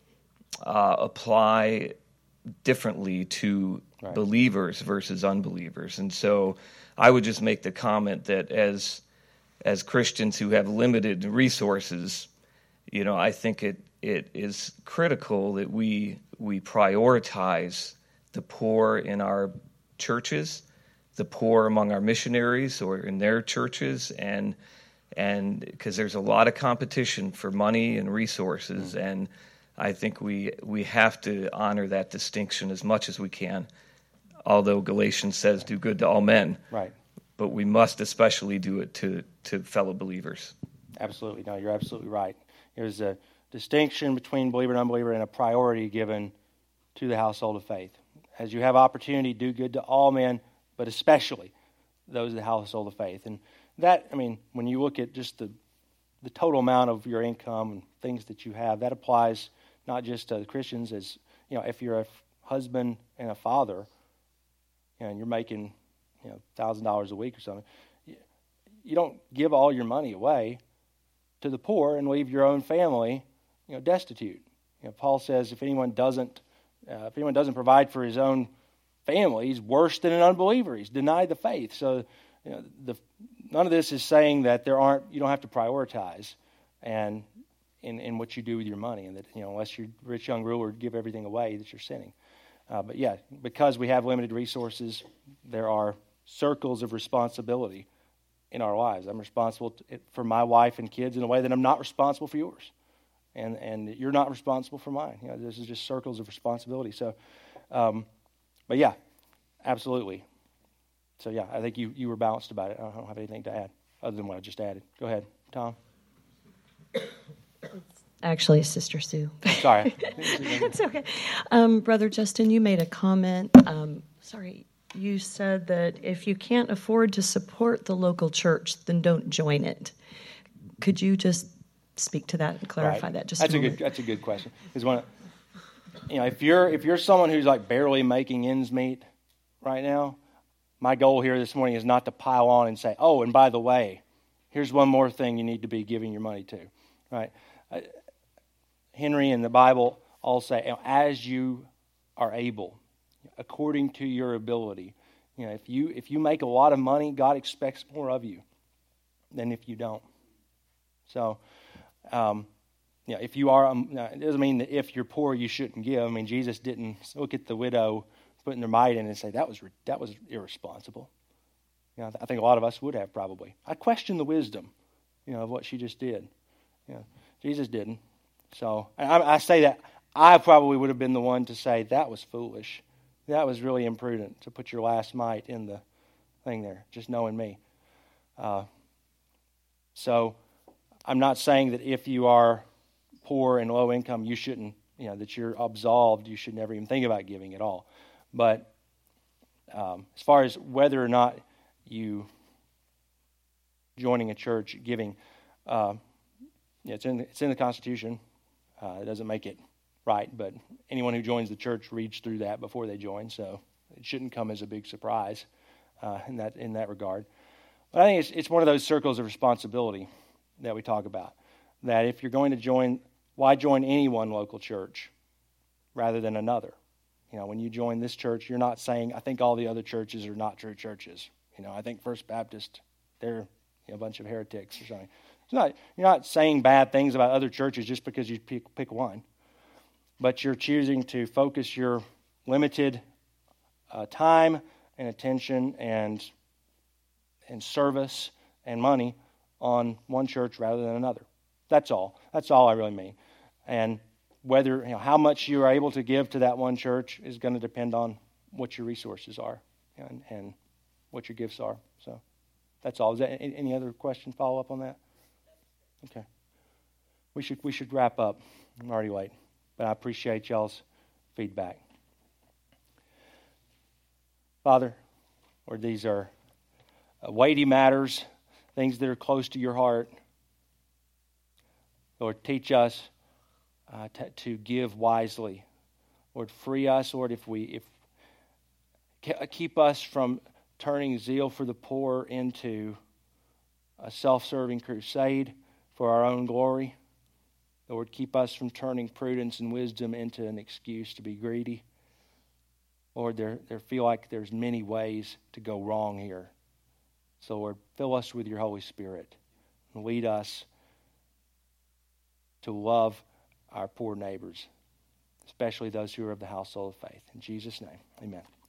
S5: uh, apply differently to right. believers versus unbelievers. And so I would just make the comment that as as Christians who have limited resources, you know, I think it it is critical that we we prioritize the poor in our churches, the poor among our missionaries or in their churches, and and because there's a lot of competition for money and resources, mm-hmm. and I think we we have to honor that distinction as much as we can, although Galatians says do good to all men.
S1: Right.
S5: But we must especially do it to, to fellow believers.
S1: Absolutely. No, you're absolutely right. There's a distinction between believer and unbeliever and a priority given to the household of faith. As you have opportunity, do good to all men, but especially those of the household of faith. And that, I mean, when you look at just the the total amount of your income and things that you have, that applies not just to Christians, as you know, if you're a husband and a father, and you're making, you know, thousand dollars a week or something, you don't give all your money away to the poor and leave your own family, you know, destitute. You know, Paul says if anyone doesn't, uh, if anyone doesn't provide for his own family, he's worse than an unbeliever. He's denied the faith. So, you know, the, none of this is saying that there aren't, you don't have to prioritize, and in, in what you do with your money, and that, you know, unless you're a rich young ruler, give everything away, that you're sinning. Uh, but yeah, because we have limited resources, there are circles of responsibility in our lives. I'm responsible to, for my wife and kids in a way that I'm not responsible for yours, and and you're not responsible for mine. You know, this is just circles of responsibility. So, um, but yeah, absolutely. So yeah, I think you, you were balanced about it. I don't have anything to add other than what I just added. Go ahead, Tom.
S6: Actually, Sister Sue.
S1: Sorry.
S6: It's okay. Um, Brother Justin, you made a comment. Um, sorry, you said that if you can't afford to support the local church, then don't join it. Could you just speak to that and clarify
S1: Right.
S6: that just
S1: that's
S6: a
S1: a
S6: moment?
S1: good that's a good question. Because one, you know, if you're if you're someone who's like barely making ends meet right now, my goal here this morning is not to pile on and say, oh, and by the way, here's one more thing you need to be giving your money to, right? I, Henry and the Bible all say, you know, as you are able, according to your ability. You know, if you if you make a lot of money, God expects more of you than if you don't. So, um, you know, if you are, um, it doesn't mean that if you're poor you shouldn't give. I mean, Jesus didn't look at the widow putting their mite in and say that was that was irresponsible. You know, I think a lot of us would have probably. I question the wisdom, you know, of what she just did. You know, Jesus didn't. So I, I say that I probably would have been the one to say that was foolish. That was really imprudent to put your last mite in the thing there, just knowing me. Uh, so I'm not saying that if you are poor and low income, you shouldn't, you know, that you're absolved, you should never even think about giving at all. But um, as far as whether or not you joining a church, giving, uh, yeah, it's in it's in the Constitution. Uh, it doesn't make it right, but anyone who joins the church reads through that before they join, so it shouldn't come as a big surprise uh, in that in that regard. But I think it's it's one of those circles of responsibility that we talk about. That if you're going to join, why join any one local church rather than another? You know, when you join this church, you're not saying, I think all the other churches are not true churches. You know, I think First Baptist, they're you know, a bunch of heretics or something. It's not, you're not saying bad things about other churches just because you pick, pick one. But you're choosing to focus your limited uh, time and attention and and service and money on one church rather than another. That's all. That's all I really mean. And whether, you know, how much you are able to give to that one church is going to depend on what your resources are and, and what your gifts are. So that's all. Is that any other question, follow up on that? Okay. We should we should wrap up. I'm already late, but I appreciate y'all's feedback. Father, Lord, these are weighty matters, things that are close to your heart. Lord, teach us uh, to, to give wisely. Lord, free us, Lord, if we if keep us from turning zeal for the poor into a self-serving crusade for our own glory. Lord, keep us from turning prudence and wisdom into an excuse to be greedy. Lord, there, there feel like there's many ways to go wrong here. So, Lord, fill us with your Holy Spirit and lead us to love our poor neighbors, especially those who are of the household of faith. In Jesus' name, amen.